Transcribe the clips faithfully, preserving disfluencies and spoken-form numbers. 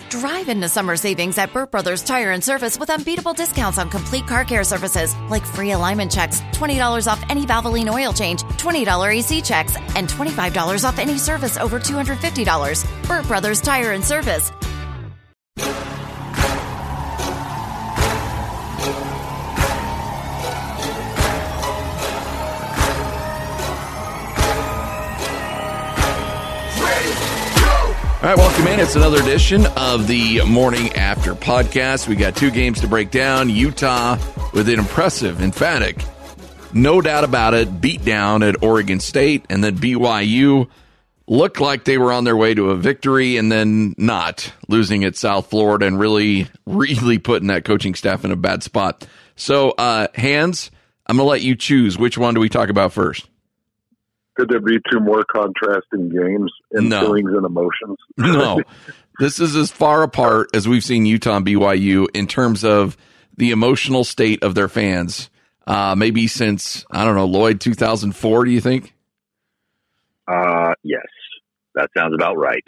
Drive into summer savings at Burt Brothers Tire and Service with unbeatable discounts on complete car care services like free alignment checks, twenty dollars off any Valvoline oil change, twenty dollars A C checks, and twenty-five dollars off any service over two hundred fifty dollars. Burt Brothers Tire and Service. All right, welcome in. It's another edition of the Morning After podcast. We got two games to break down. Utah with an impressive, emphatic, no doubt about it, beat down at Oregon State. And then B Y U looked like they were on their way to a victory and then not, losing at South Florida and really, really putting that coaching staff in a bad spot. So, uh, Hans, I'm going to let you choose. Which one do we talk about first? Could there be two more contrasting games in No. feelings and emotions? No. This is as far apart as we've seen Utah and B Y U in terms of the emotional state of their fans. Uh, maybe since, I don't know, Lloyd, two thousand four, do you think? Uh, yes, that sounds about right.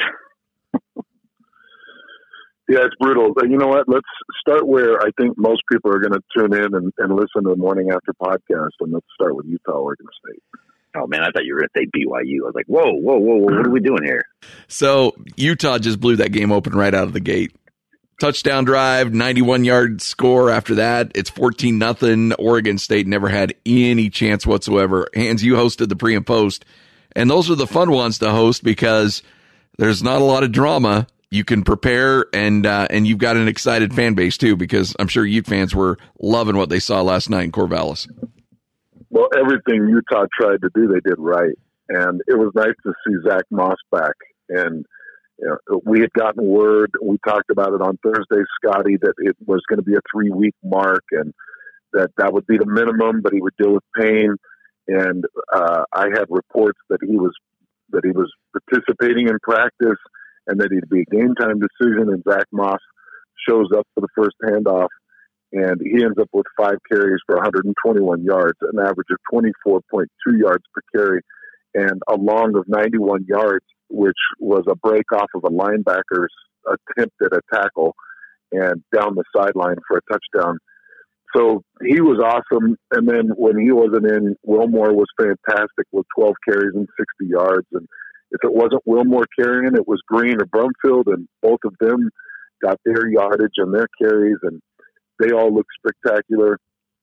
Yeah, it's brutal. But you know what? Let's start where I think most people are going to tune in and, and listen to the Morning After podcast, and let's start with Utah, Oregon State. Oh, man, I thought you were going to say B Y U. I was like, whoa, whoa, whoa, whoa, what are we doing here? So Utah just blew that game open right out of the gate. Touchdown drive, ninety-one yard score after that. It's fourteen nothing. Oregon State never had any chance whatsoever. Hans, you hosted the pre and post, and those are the fun ones to host because there's not a lot of drama. You can prepare, and uh, and you've got an excited fan base too, because I'm sure Ute fans were loving what they saw last night in Corvallis. Well, everything Utah tried to do, they did right. And it was nice to see Zach Moss back. And you know, we had gotten word, we talked about it on Thursday, Scotty, that it was going to be a three-week mark and that that would be the minimum, but he would deal with pain. And uh, I had reports that he was that he was participating in practice and that he'd be a game-time decision, and Zach Moss shows up for the first handoff. And he ends up with five carries for one hundred twenty-one yards, an average of twenty-four point two yards per carry, and a long of ninety-one yards, which was a break off of a linebacker's attempt at a tackle and down the sideline for a touchdown. So he was awesome. And then when he wasn't in, Wilmore was fantastic with twelve carries and sixty yards. And if it wasn't Wilmore carrying, it was Green or Brumfield, and both of them got their yardage and their carries, and they all look spectacular.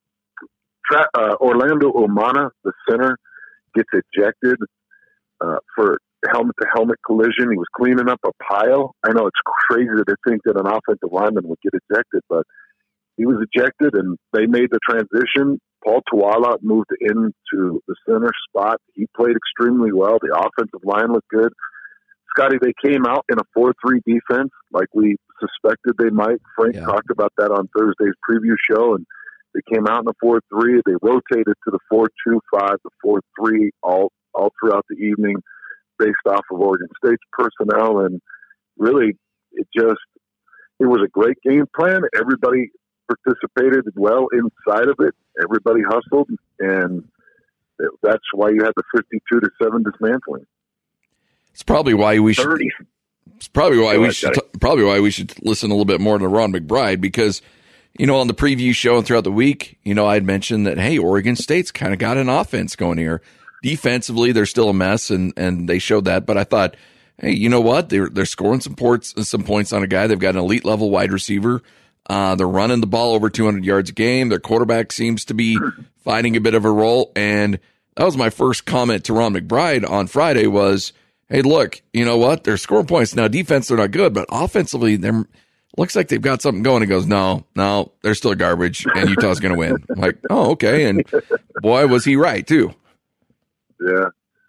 Tra- uh, Orlando Umana, the center, gets ejected uh, for helmet-to-helmet collision. He was cleaning up a pile. I know it's crazy to think that an offensive lineman would get ejected, but he was ejected, and they made the transition. Paul Tuala moved into the center spot. He played extremely well. The offensive line looked good. Scotty, they came out in a four three defense like we suspected they might. Frank Yeah. talked about that on Thursday's preview show, and they came out in a four three. They rotated to the four two five, the four three all all throughout the evening based off of Oregon State's personnel, and really it just it was a great game plan. Everybody participated well inside of it. Everybody hustled, and that's why you had the fifty-two to seven dismantling. It's probably why we should. thirty. It's probably why Go we ahead, should. Scotty. Probably why we should listen a little bit more to Ron McBride, because, you know, on the preview show and throughout the week, you know, I'd mentioned that, hey, Oregon State's kind of got an offense going here. Defensively, they're still a mess, and and they showed that. But I thought, hey, you know what? They're they're scoring some ports, some points on a guy. They've got an elite level wide receiver. Uh, they're running the ball over two hundred yards a game. Their quarterback seems to be finding a bit of a role, and that was my first comment to Ron McBride on Friday was, hey, look, you know what? They're scoring points. Now, defense, they're not good, but offensively, they're looks like they've got something going. He goes, no, no, they're still garbage, and Utah's going to win. I'm like, oh, okay. And boy, was he right, too. Yeah.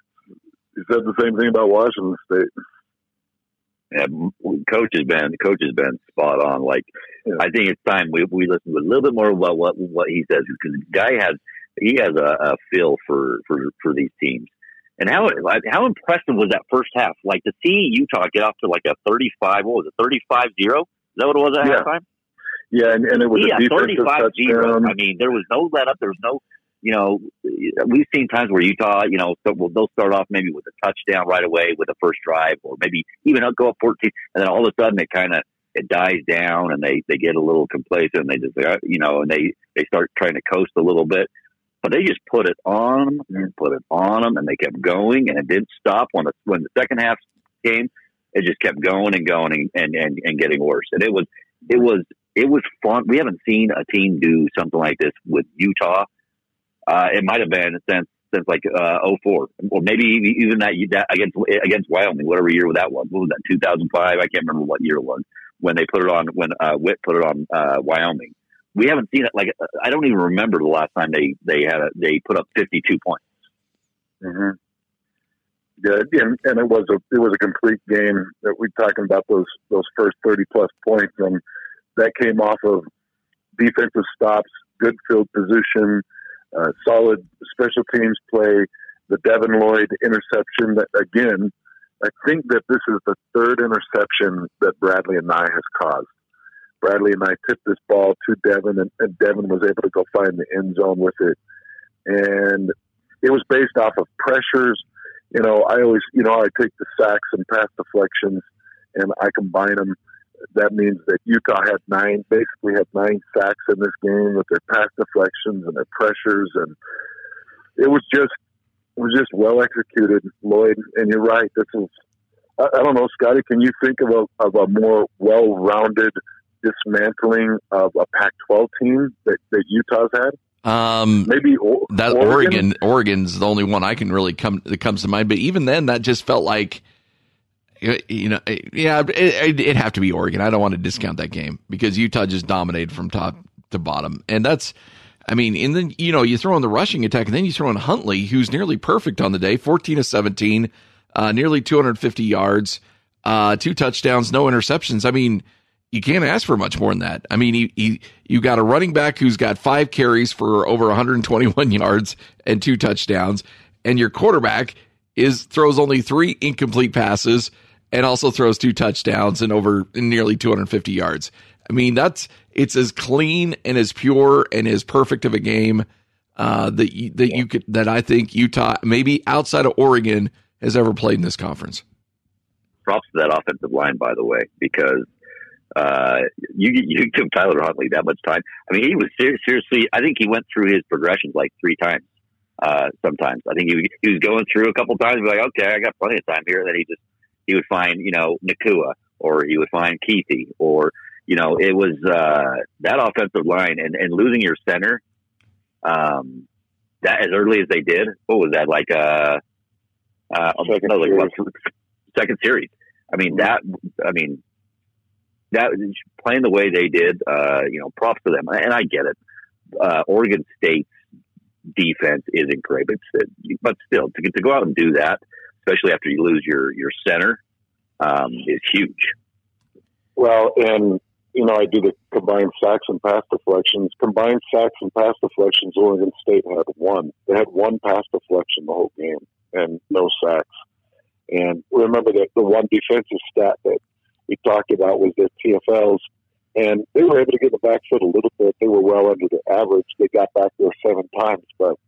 He said the same thing about Washington State. Yeah, coach has been coach has been spot on. Like, yeah. I think it's time we we listen to a little bit more about what what he says, because the guy has he has a, a feel for, for, for these teams. And how how impressive was that first half? Like, to see Utah get off to like a thirty-five, what was it, thirty-five zero? Is that what it was at yeah. halftime? Yeah, and, and it was yeah, a defensive thirty-five zero. touchdown. I mean, there was no let up. There was no, you know, we've seen times where Utah, you know, they'll start off maybe with a touchdown right away with the first drive, or maybe even go up fourteen, and then all of a sudden it kind of it dies down and they, they get a little complacent and they just, you know, and they, they start trying to coast a little bit. But they just put it on them and put it on them, and they kept going, and it didn't stop. When the, when the second half came, it just kept going and going and, and, and getting worse. And it was it was it was fun. We haven't seen a team do something like this with Utah. Uh, it might have been since since like uh, oh four, or maybe even that, that against against Wyoming, whatever year that was. What was that? two thousand five? I can't remember what year it was when they put it on. When uh, Witt put it on uh, Wyoming. We haven't seen it. Like, I don't even remember the last time they, they had a, they put up fifty-two points. Mm-hmm. Yeah, and, and it was a it was a complete game. That we're talking about those those first thirty plus points, and that came off of defensive stops, good field position, uh, solid special teams play. The Devin Lloyd interception. That again, I think that this is the third interception that Bradley and I has caused. Bradley and I tipped this ball to Devin, and, and Devin was able to go find the end zone with it. And it was based off of pressures. You know, I always, you know, I take the sacks and pass deflections, and I combine them. That means that Utah had nine, basically had nine sacks in this game with their pass deflections and their pressures. And it was just, it was just well executed, Lloyd. And you're right. This is, I, I don't know, Scotty, can you think of a, of a more well-rounded dismantling of a Pac twelve team that, that Utah's had? Um, Maybe o- that Oregon? Oregon. Oregon's the only one I can really come that comes to mind. But even then, that just felt like, you know, yeah, it, it'd have to be Oregon. I don't want to discount that game because Utah just dominated from top to bottom, and that's, I mean, and then you know you throw in the rushing attack, and then you throw in Huntley, who's nearly perfect on the day, fourteen of seventeen, uh, nearly two hundred fifty yards, uh, two touchdowns, no interceptions. I mean, you can't ask for much more than that. I mean, he, he, you got a running back who's got five carries for over one hundred twenty-one yards and two touchdowns, and your quarterback is throws only three incomplete passes and also throws two touchdowns and over nearly two hundred fifty yards. I mean, that's it's as clean and as pure and as perfect of a game uh, that you, that you could that I think Utah, maybe outside of Oregon, has ever played in this conference. Props to that offensive line, by the way, because uh, you you give Tyler Huntley that much time. I mean, he was ser- seriously. I think he went through his progressions like three times. Uh, sometimes I think he he was going through a couple times, like, okay, I got plenty of time here. And then he just he would find you know Nakua, or he would find Keithy, or you know it was uh, that offensive line and, and losing your center. Um, that as early as they did. What was that like? Uh, uh, second, no, like what, second series. I mean that. I mean. That playing the way they did, uh, you know, props to them. And I get it. Uh, Oregon State's defense isn't great, but, but still, to, to go out and do that, especially after you lose your, your center, um, is huge. Well, and, you know, I do the combined sacks and pass deflections. Combined sacks and pass deflections, Oregon State had one. They had one pass deflection the whole game and no sacks. And remember that the one defensive stat that we talked about was their T F Ls, and they were able to get the back foot a little bit. They were well under the average. They got back there seven times, but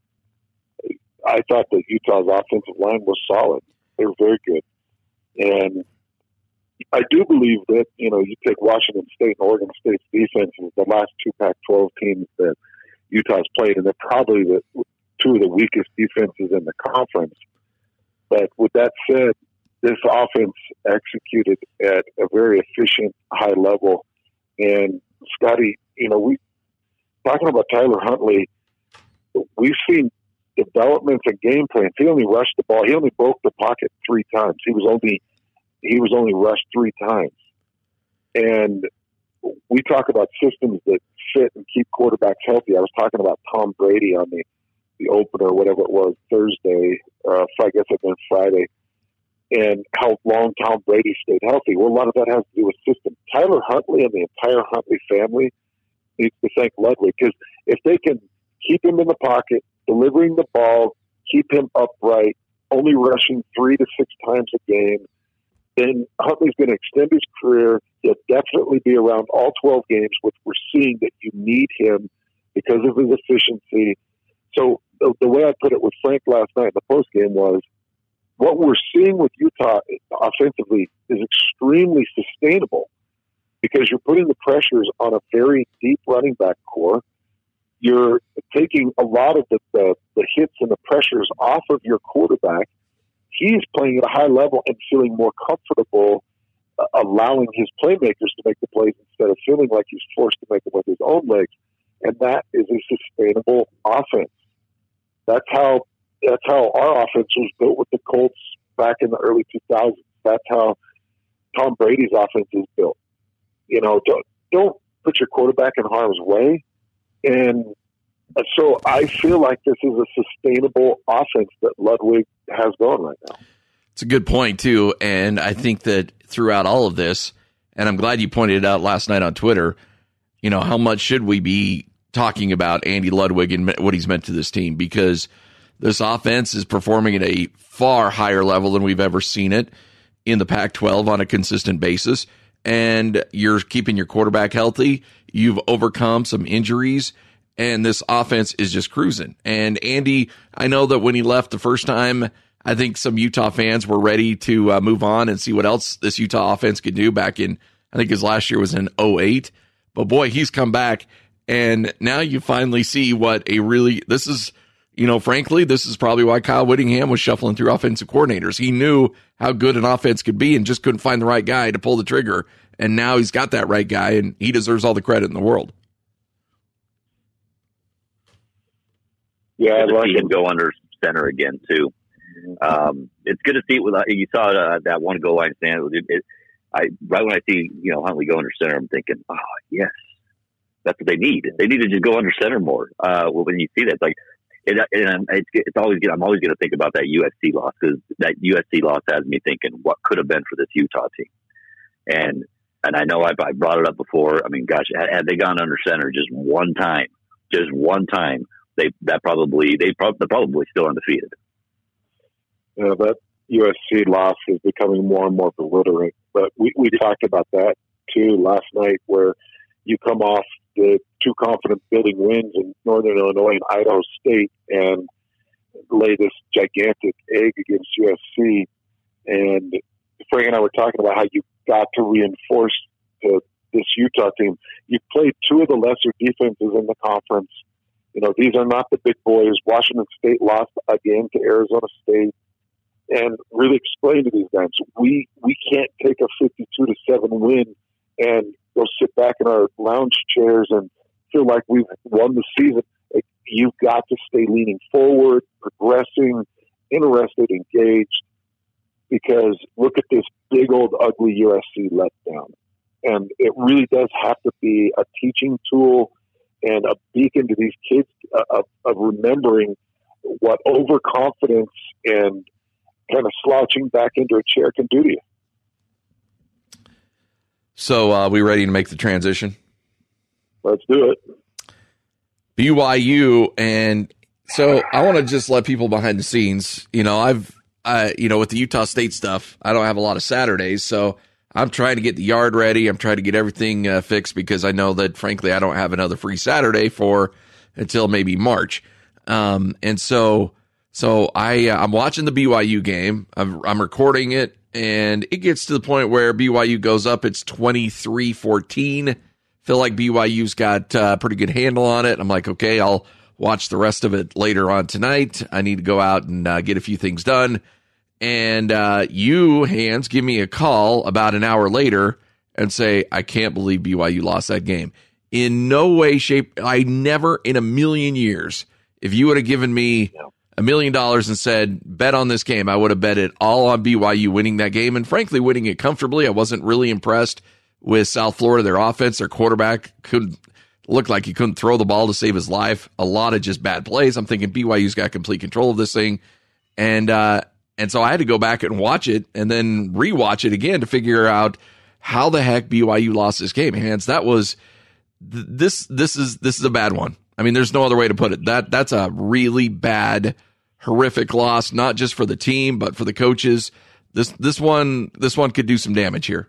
I thought that Utah's offensive line was solid. They were very good. And I do believe that, you know, you take Washington State and Oregon State's defenses, the last two Pac twelve teams that Utah's played, and they're probably the two of the weakest defenses in the conference. But with that said, this offense executed at a very efficient, high level. And Scotty, you know, we talking about Tyler Huntley, we've seen developments and game plans. He only rushed the ball. He only broke the pocket three times. He was only he was only rushed three times. And we talk about systems that fit and keep quarterbacks healthy. I was talking about Tom Brady on the, the opener, whatever it was, Thursday. Uh, I guess it was Friday. And how long Tom Brady stayed healthy. Well, a lot of that has to do with system. Tyler Huntley and the entire Huntley family needs to thank Ludwig, because if they can keep him in the pocket, delivering the ball, keep him upright, only rushing three to six times a game, then Huntley's going to extend his career. He'll definitely be around all twelve games, which we're seeing that you need him because of his efficiency. So the, the way I put it with Frank last night in the postgame was, what we're seeing with Utah offensively is extremely sustainable. because you're putting the pressures on a very deep running back core. You're taking a lot of the, the, the hits and the pressures off of your quarterback. He's playing at a high level and feeling more comfortable uh, allowing his playmakers to make the plays instead of feeling like he's forced to make them with his own legs. And that is a sustainable offense. That's how that's how our offense was built with the Colts back in the early two thousands. That's how Tom Brady's offense is built. You know, don't, don't put your quarterback in harm's way. And so I feel like this is a sustainable offense that Ludwig has going right now. It's a good point, too. And I think that throughout all of this, and I'm glad you pointed it out last night on Twitter, you know, how much should we be talking about Andy Ludwig and what he's meant to this team? Because this offense is performing at a far higher level than we've ever seen it in the Pac twelve on a consistent basis. And you're keeping your quarterback healthy. You've overcome some injuries, and this offense is just cruising. And Andy, I know that when he left the first time, I think some Utah fans were ready to uh, move on and see what else this Utah offense could do back in, I think his last year was in oh eight. But boy, he's come back, and now you finally see what a really, this is, you know, frankly, this is probably why Kyle Whittingham was shuffling through offensive coordinators. He knew how good an offense could be and just couldn't find the right guy to pull the trigger. And now he's got that right guy, and he deserves all the credit in the world. Yeah, I'd like him go under center again too. Um, it's good to see it with you saw uh, that one goal line stand. It, it, I right when I see you know Huntley go under center, I'm thinking, oh yes, that's what they need. They need to just go under center more. Uh, when you see that, it's like, it, and it's it's always I'm always going to think about that U S C loss, because that U S C loss has me thinking what could have been for this Utah team. And and I know I, I brought it up before. I mean, gosh, had, had they gone under center just one time, just one time, they that probably they pro- they're probably still undefeated. You know, that U S C loss is becoming more and more belligerent. But we, we talked about that too last night, where you come off the two confident building wins in Northern Illinois and Idaho State and lay this gigantic egg against U S C. And Frank and I were talking about how you got to reinforce to this Utah team. You played two of the lesser defenses in the conference. You know, these are not the big boys. Washington State lost again to Arizona State. And really explain to these guys, we we can't take a fifty-two to seven win and go sit back in our lounge chairs and feel like we've won the season. Like, you've got to stay leaning forward, progressing, interested, engaged, because look at this big old ugly U S C letdown. And it really does have to be a teaching tool and a beacon to these kids uh, of, of remembering what overconfidence and kind of slouching back into a chair can do to you. So, uh, we ready to make the transition? Let's do it. B Y U, and so I want to just let people behind the scenes. You know, I've, uh, you know, with the Utah State stuff, I don't have a lot of Saturdays, so I'm trying to get the yard ready. I'm trying to get everything uh, fixed, because I know that, frankly, I don't have another free Saturday for until maybe March. Um, and so. So I, uh, I'm watching the B Y U game. I'm, I'm recording it, and it gets to the point where B Y U goes up. It's twenty-three fourteen. Feel like B Y U's got a uh, pretty good handle on it. I'm like, okay, I'll watch the rest of it later on tonight. I need to go out and uh, get a few things done. And uh, you, Hans, give me a call about an hour later and say, I can't believe B Y U lost that game. In no way, shape, I never in a million years, if you would have given me – a million dollars and said, bet on this game, I would have bet it all on B Y U winning that game, and frankly, winning it comfortably. I wasn't really impressed with South Florida, their offense. Their quarterback couldn't look like he couldn't throw the ball to save his life. A lot of just bad plays. I'm thinking B Y U's got complete control of this thing. And, uh, and so I had to go back and watch it and then rewatch it again to figure out how the heck B Y U lost this game. Hans, that was, this, this is, this is a bad one. I mean, there's no other way to put it. That, that's a really bad, horrific loss, not just for the team, but for the coaches. This this one this one could do some damage here.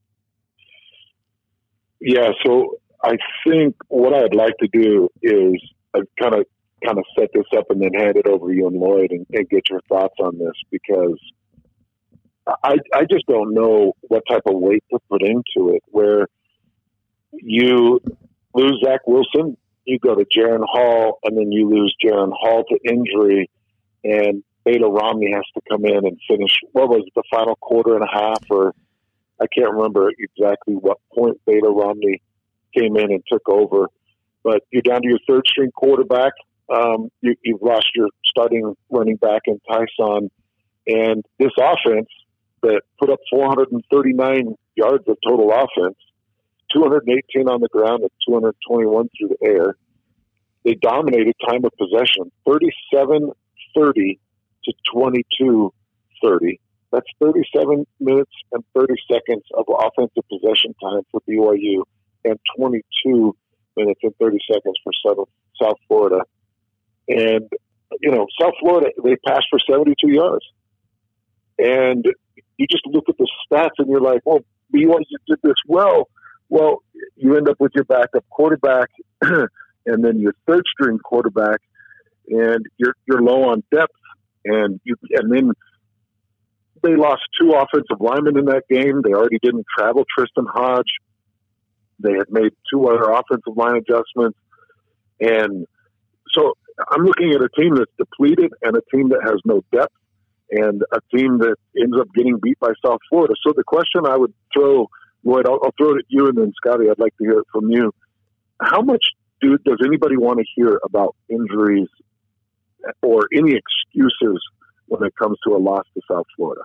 Yeah, so I think what I'd like to do is kind of kind of set this up and then hand it over to you and Lloyd and, and get your thoughts on this, because I I just don't know what type of weight to put into it. Where you lose Zach Wilson, you go to Jaron Hall, and then you lose Jaron Hall to injury, and Baylor Romney has to come in and finish, what was it, the final quarter and a half, or I can't remember exactly what point Baylor Romney came in and took over. But you're down to your third-string quarterback. Um, you, you've lost your starting running back in Tyson. And this offense that put up four hundred thirty-nine yards of total offense, two hundred eighteen on the ground and two hundred twenty-one through the air. They dominated time of possession, thirty-seven thirty to twenty-two thirty. That's thirty-seven minutes and thirty seconds of offensive possession time for B Y U and twenty-two minutes and thirty seconds for South, South Florida. And, you know, South Florida, they passed for seventy-two yards. And you just look at the stats and you're like, well, B Y U did this well. Well, you end up with your backup quarterback and then your third string quarterback, and you're you're low on depth. And you and then they lost two offensive linemen in that game. They already didn't travel Tristan Hodge. They had made two other offensive line adjustments. And so I'm looking at a team that's depleted and a team that has no depth and a team that ends up getting beat by South Florida. So the question I would throw, Lloyd, I'll, I'll throw it at you, and then Scotty, I'd like to hear it from you. How much do, does anybody want to hear about injuries or any excuses when it comes to a loss to South Florida?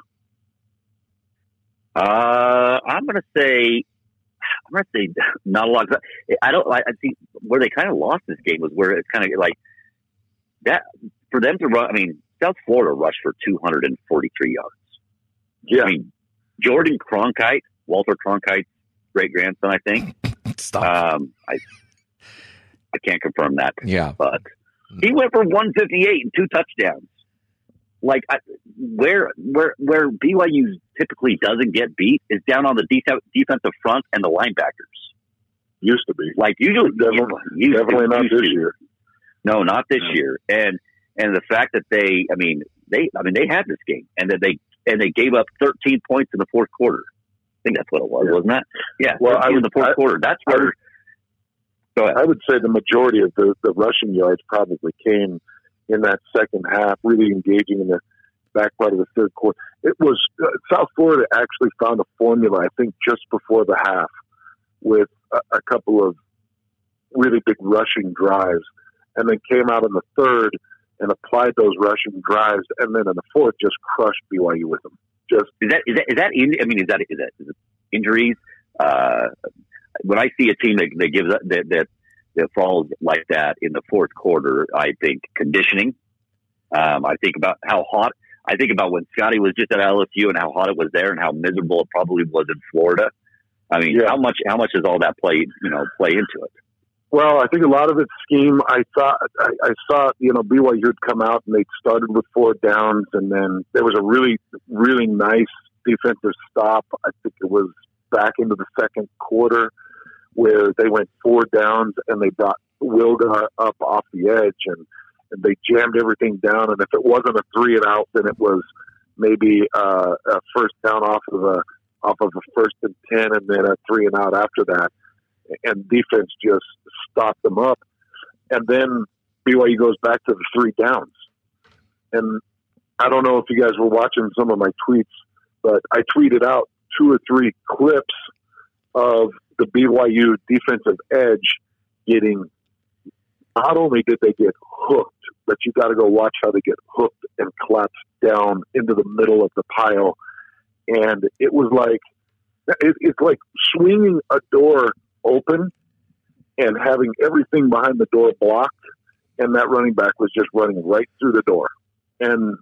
Uh, I'm going to say, I'm going to say not a lot. I don't, I think where they kind of lost this game was where it's kind of like that for them to run. I mean, South Florida rushed for two hundred forty-three yards. Yeah. I mean, Jordan Cronkite, Walter Cronkite's great grandson, I think. Stop. Um, I, I can't confirm that. Yeah. But he went for one fifty-eight and two touchdowns. Like I, where where where B Y U typically doesn't get beat is down on the de- defensive front and the linebackers. Used to be. Like usually, definitely, used definitely to, not used this to. year. No, not this No. year. And and the fact that they, I mean, they, I mean, they had this game, and that they and they gave up thirteen points in the fourth quarter. I think that's what it was, Yeah. wasn't that? Yeah. Well, I in would, the fourth I, quarter. That's I where. would, Go ahead. I would say the majority of the, the rushing yards probably came in that second half, really engaging in the back part of the third quarter. It was uh, South Florida actually found a formula, I think, just before the half with a, a couple of really big rushing drives, and then came out in the third and applied those rushing drives, and then in the fourth just crushed B Y U with them. Just is that is that is that in, I mean, is that is that, is it injuries? Uh, when I see a team that, that gives up, that, that that falls like that in the fourth quarter, I think conditioning. Um, I think about how hot. I think about when Scotty was just at L S U and how hot it was there and how miserable it probably was in Florida. I mean, Yeah. how much how much does all that play you know play into it? Well, I think a lot of it's scheme. I thought I, I saw, you know, B Y U had come out and they started with four downs, and then there was a really, really nice defensive stop. I think it was back into the second quarter where they went four downs and they brought Wilgar up off the edge, and, and they jammed everything down. And if it wasn't a three and out, then it was maybe uh, a first down off of a off of a first and ten, and then a three and out after that. And defense just stopped them up. And then B Y U goes back to the three downs. And I don't know if you guys were watching some of my tweets, but I tweeted out two or three clips of the B Y U defensive edge getting, not only did they get hooked, but you got to go watch how they get hooked and collapsed down into the middle of the pile. And it was like, it, it's like swinging a door open and having everything behind the door blocked, and that running back was just running right through the door. And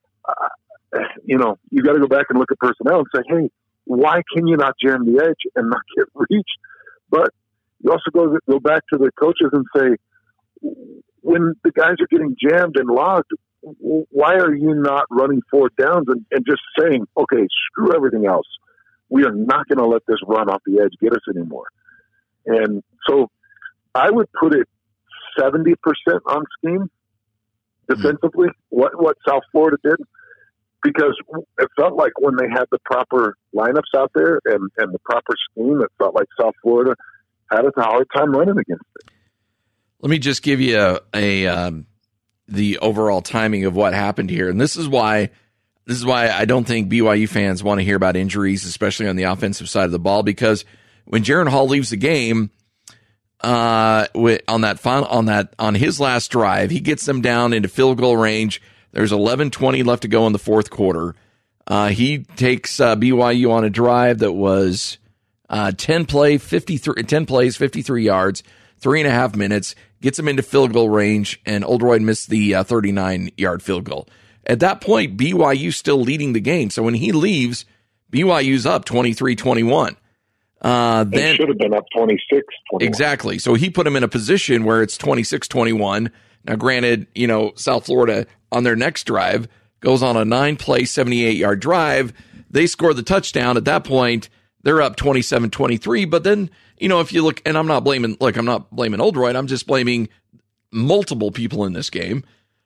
uh, you know, you got to go back and look at personnel and say, hey, why can you not jam the edge and not get reached? But you also go go back to the coaches and say, when the guys are getting jammed and logged, why are you not running four downs and, and just saying, okay, screw everything else, we are not going to let this run off the edge get us anymore? And so I would put it seventy percent on scheme defensively, mm-hmm. what, what South Florida did, because it felt like when they had the proper lineups out there and, and the proper scheme, it felt like South Florida had a hard time running against it. Let me just give you a, a um, the overall timing of what happened here, and this is why this is why I don't think B Y U fans want to hear about injuries, especially on the offensive side of the ball, because when Jaren Hall leaves the game uh, on that final, on that on his last drive, he gets them down into field goal range. There's eleven twenty left to go in the fourth quarter. Uh, he takes uh, B Y U on a drive that was uh, ten play, fifty-three, ten plays, fifty-three yards, three and a half minutes, gets him into field goal range, and Oldroyd missed the uh, thirty-nine-yard field goal. At that point, B Y U still leading the game. So when he leaves, B Y U's up twenty-three twenty-one. Uh, then it should have been up twenty-six twenty-one. Exactly. So he put him in a position where it's twenty-six twenty-one. Now, granted, you know, South Florida on their next drive goes on a nine-play, seventy-eight-yard drive. They score the touchdown. At that point, they're up twenty-seven twenty-three. But then, you know, if you look, and I'm not blaming, look, I'm not blaming Oldroyd. I'm just blaming multiple people in this game.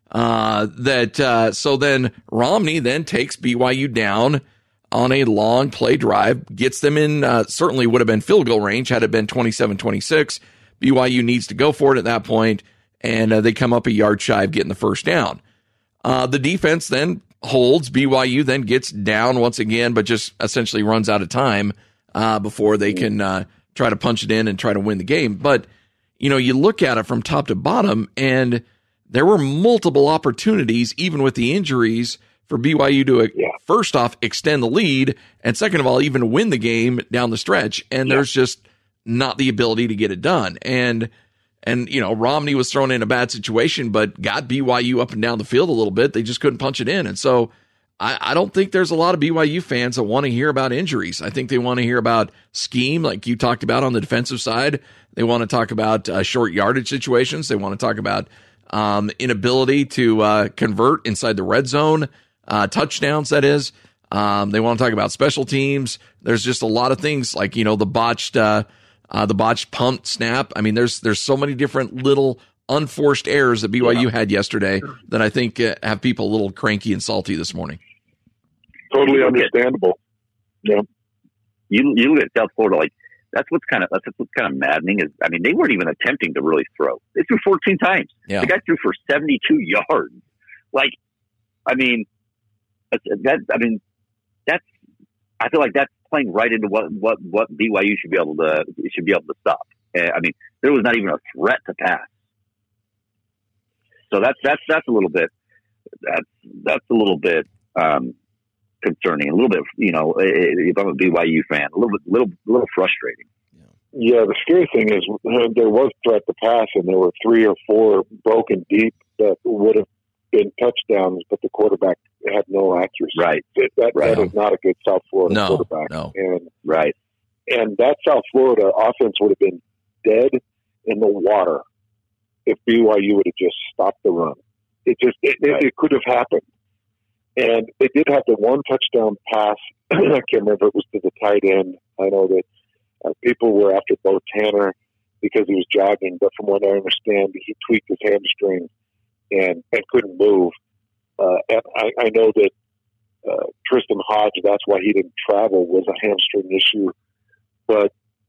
Uh, that uh, so then Romney then takes B Y U down on a long play drive, gets them in, uh, certainly would have been field goal range had it been twenty-seven twenty-six. B Y U needs to go for it at that point, and uh, they come up a yard shy of getting the first down. Uh, the defense then holds. B Y U then gets down once again, but just essentially runs out of time uh, before they can uh, try to punch it in and try to win the game. But, you know, you look at it from top to bottom, and there were multiple opportunities, even with the injuries, for B Y U to, uh, yeah. first off, extend the lead, and second of all, even win the game down the stretch. And yeah. there's just not the ability to get it done. And, and you know, Romney was thrown in a bad situation, but got B Y U up and down the field a little bit. They just couldn't punch it in. And so I, I don't think there's a lot of B Y U fans that want to hear about injuries. I think they want to hear about scheme, like you talked about on the defensive side. They want to talk about uh, short yardage situations. They want to talk about um, inability to uh, convert inside the red zone. Uh, touchdowns, that is. Um, they want to talk about special teams. There's just a lot of things like, you know, the botched, uh, uh, the botched punt snap. I mean, there's, there's so many different little unforced errors that B Y U yeah. had yesterday that I think uh, have people a little cranky and salty this morning. Totally understandable. Yeah. You, you look at South Florida, like that's what's kind of, that's what's kind of maddening is, I mean, they weren't even attempting to really throw. They threw fourteen times. Yeah. The guy threw for seventy-two yards. Like, I mean, That I mean, that's. I feel like that's playing right into what, what, what B Y U should be able to should be able to stop. Uh, I mean, there was not even a threat to pass. So that's that's that's a little bit that's that's a little bit um, concerning. A little bit, you know, if I'm a B Y U fan, a little bit, little, little frustrating. Yeah, the scary thing is there was threat to pass, and there were three or four broken deep that would have been touchdowns, but the quarterback had no accuracy. Right. That, that, right. that is not a good South Florida no, quarterback. No. And, right. And that South Florida offense would have been dead in the water if B Y U would have just stopped the run. It just it, right. it, it could have happened. And they did have the one touchdown pass. I can't remember if it was to the tight end. I know that uh, people were after Bo Tanner because he was jogging, but from what I understand, he tweaked his hamstring and, and couldn't move. Uh, and I, I know that uh, Tristan Hodge, that's why he didn't travel, was a hamstring issue. But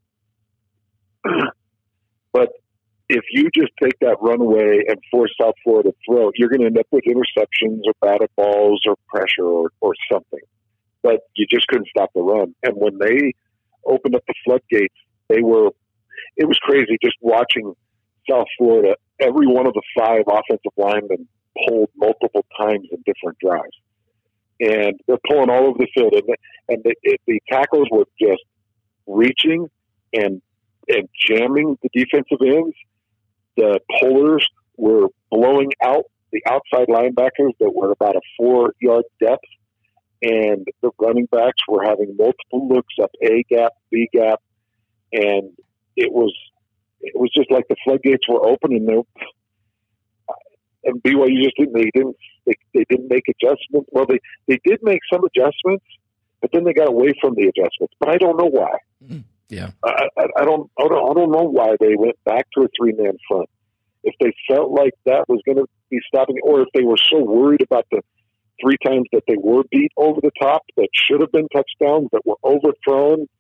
but if you just take that runaway and force South Florida to throw, you're going to end up with interceptions or batted balls or pressure or, or something. But you just couldn't stop the run. And when they opened up the floodgates, they were – it was crazy just watching South Florida. Every one of the five offensive linemen pulled multiple times in different drives. And they're pulling all over the field. And, and the, it, the tackles were just reaching and and jamming the defensive ends. The pullers were blowing out the outside linebackers that were about a four-yard depth. And the running backs were having multiple looks up A gap, B gap. And it was it was just like the floodgates were open, and they and B Y U just didn't they didn't they, they didn't make adjustments. Well, they, they did make some adjustments, but then they got away from the adjustments. But I don't know why. Mm, yeah, I, I, I don't I don't I don't know why they went back to a three man front. If they felt like that was going to be stopping, or if they were so worried about the three times that they were beat over the top that should have been touchdowns that were overthrown,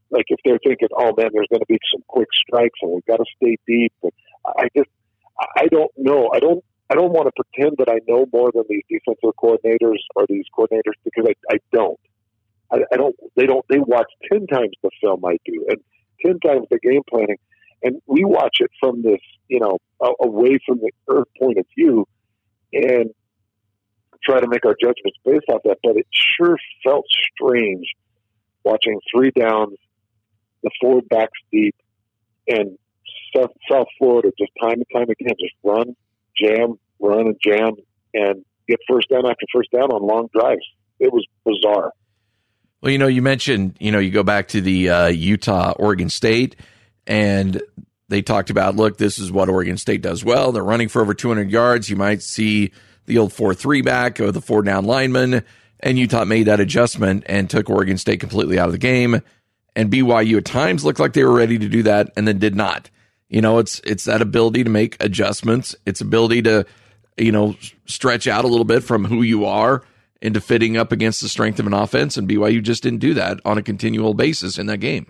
like if they're thinking, oh man, there's going to be some quick strikes and we've got to stay deep. But I just, I don't know. I don't, I don't want to pretend that I know more than these defensive coordinators or these coordinators because I, I don't. I, I don't. They don't. They watch ten times the film I do, and ten times the game planning, and we watch it from this, you know, away from the earth point of view, and try to make our judgments based off that. But it sure felt strange watching three downs, the forward backs deep, and South, South Florida just time and time again just run, jam, run and jam, and get first down after first down on long drives. It was bizarre. Well, you know, you mentioned, you know, you go back to the uh, Utah, Oregon State, and they talked about, look, this is what Oregon State does well. They're running for over two hundred yards. You might see the old four three back or the four down lineman, and Utah made that adjustment and took Oregon State completely out of the game. And B Y U at times looked like they were ready to do that and then did not. You know, it's it's that ability to make adjustments. It's ability to, you know, stretch out a little bit from who you are into fitting up against the strength of an offense, and B Y U just didn't do that on a continual basis in that game.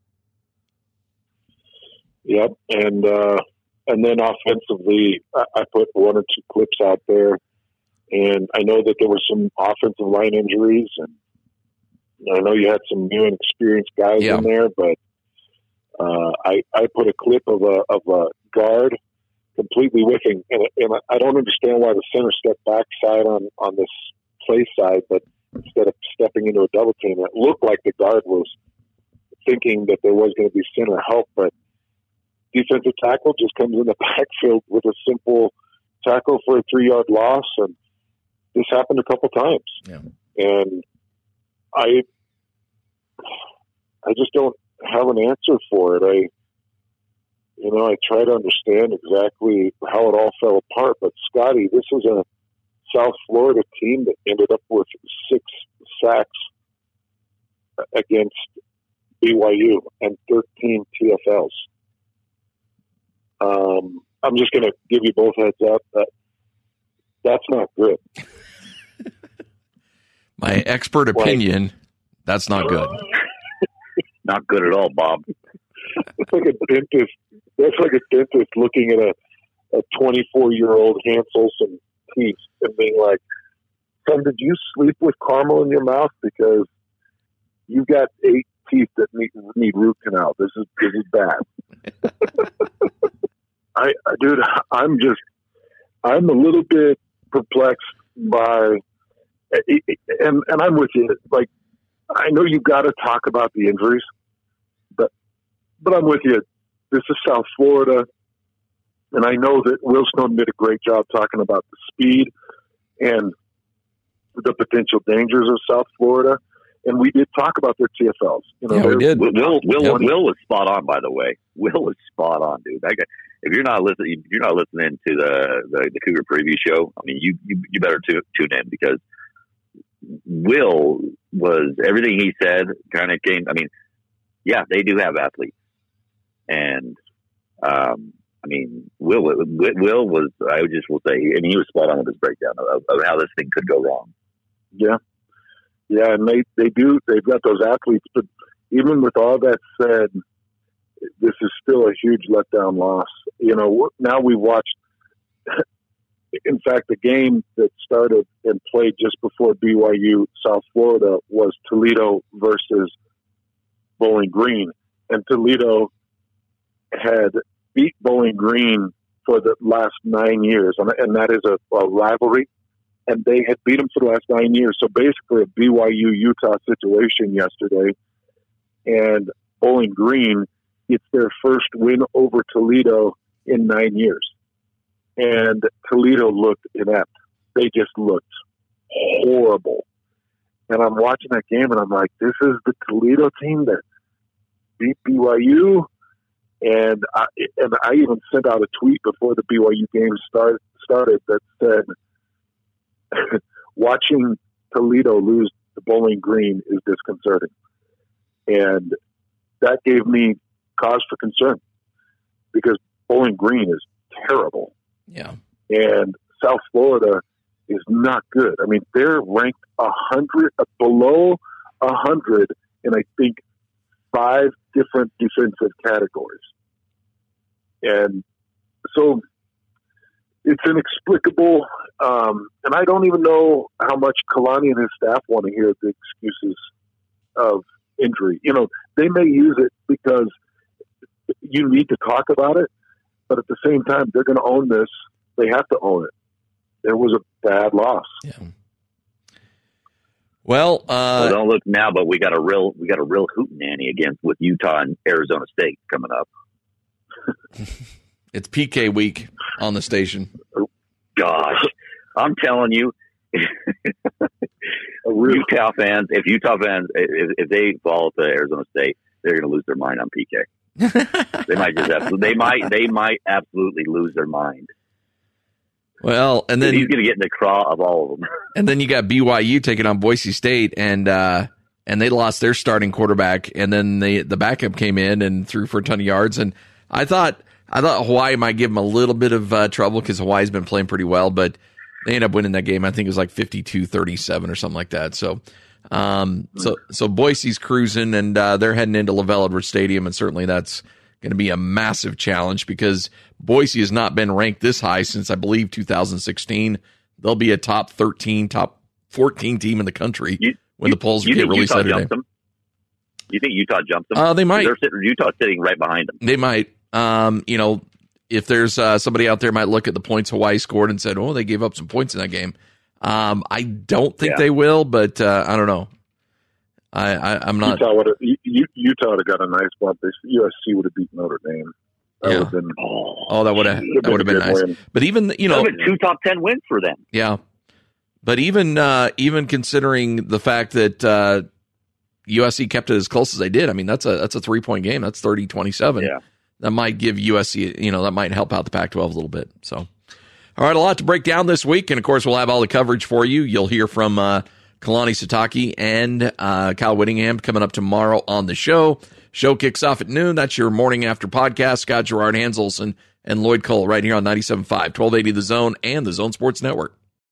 Yep, and uh, and then offensively, I, I put one or two clips out there, and I know that there were some offensive line injuries, and I know you had some new and experienced guys yeah. in there, but uh, I I put a clip of a of a guard completely whiffing, and, and I don't understand why the center stepped backside on on this play side, but instead of stepping into a double team, it looked like the guard was thinking that there was going to be center help, but defensive tackle just comes in the backfield with a simple tackle for a three-yard loss, and this happened a couple times. Yeah. And I, I just don't have an answer for it. I, you know, I try to understand exactly how it all fell apart, but Scotty, this is a South Florida team that ended up with six sacks against B Y U and thirteen T F Ls. Um, I'm just going to give you both heads up that that's not good. My expert opinion, like, that's not good. Not good at all, Bob. It's like a dentist. That's like a dentist looking at a, a twenty-four-year-old Hans Olsen teeth and being like, son, did you sleep with caramel in your mouth? Because you've got eight teeth that need, need root canal. This is this is bad. I, I, dude, I'm just, I'm a little bit perplexed by, and and I'm with you. Like, I know you got to talk about the injuries, but but I'm with you. This is South Florida. And I know that Will Snowden did a great job talking about the speed and the potential dangers of South Florida. And we did talk about their T F Ls. You know, yeah, we did. Will, Will, Will, Will was spot on, by the way. Will was spot on, dude. That guy, if you're not listening, if you're not listening to the, the, the Cougar Preview Show, I mean, you, you, you better tune, tune in, because Will was, everything he said kind of came, I mean, yeah, they do have athletes. And, um, I mean, Will, Will was, I just will say, and he was spot on with his breakdown of, of how this thing could go wrong. Yeah. Yeah, and they, they do, they've got those athletes, but even with all that said, this is still a huge letdown loss. You know, now we watched, in fact, the game that started and played just before B Y U South Florida was Toledo versus Bowling Green. And Toledo had beat Bowling Green for the last nine years, and, and that is a, a rivalry. And they had beat them for the last nine years. So basically a B Y U-Utah situation yesterday. And Bowling Green, it's their first win over Toledo in nine years. And Toledo looked inept. They just looked horrible. And I'm watching that game, and I'm like, this is the Toledo team that beat B Y U? And I, and I even sent out a tweet before the B Y U game start, started that said, watching Toledo lose to Bowling Green is disconcerting. And that gave me cause for concern, because Bowling Green is terrible. Yeah. And South Florida is not good. I mean, they're ranked a hundred, below a hundred, and I think five different defensive categories. And so it's inexplicable. Um, and I don't even know how much Kalani and his staff want to hear the excuses of injury. You know, they may use it because you need to talk about it, but at the same time, they're going to own this. They have to own it. There was a bad loss. Yeah. Well, uh, well, don't look now, but we got a real we got a real hootenanny against with Utah and Arizona State coming up. It's P K week on the station. Gosh, I'm telling you, Utah fans, if Utah fans, if, if they fall to Arizona State, they're going to lose their mind on P K. They might just have, they might they might absolutely lose their mind. Well, and then he's going to get in the craw of all of them. And then you got B Y U taking on Boise State, and uh, and they lost their starting quarterback, and then the the backup came in and threw for a ton of yards. And I thought I thought Hawaii might give them a little bit of uh, trouble because Hawaii's been playing pretty well, but they ended up winning that game. I think it was like fifty-two thirty-seven or something like that. So, um, so so Boise's cruising, and uh, they're heading into LaVell Edwards Stadium, and certainly that's going to be a massive challenge because Boise has not been ranked this high since, I believe, two thousand sixteen. They'll be a top thirteen, top fourteen team in the country you, when you, the polls get released Utah Saturday. Them? You think Utah jumps them? Uh, they might. They're sitting, Utah's sitting right behind them. They might. Um, you know, if there's uh, somebody out there might look at the points Hawaii scored and said, oh, they gave up some points in that game. Um, I don't think yeah. they will, but uh, I don't know. I, I, I'm not. Utah would have Utah would have got a nice bump. U S C would have beat Notre Dame. That yeah. would have been. Oh, oh that would have that would have been nice. Win. But even you know, that would have been two top ten wins for them. Yeah, but even uh, even considering the fact that uh, U S C kept it as close as they did, I mean that's a that's a three point game. That's thirty twenty-seven. Yeah, that might give U S C. You know, that might help out the Pac twelve a little bit. So, all right, a lot to break down this week, and of course we'll have all the coverage for you. You'll hear from. Uh, Kalani Sitake and uh, Kyle Whittingham coming up tomorrow on the show. Show kicks off at noon. That's your morning after podcast. Scott Gerard Hanselson and Lloyd Cole right here on ninety-seven point five, twelve eighty The Zone and the Zone Sports Network.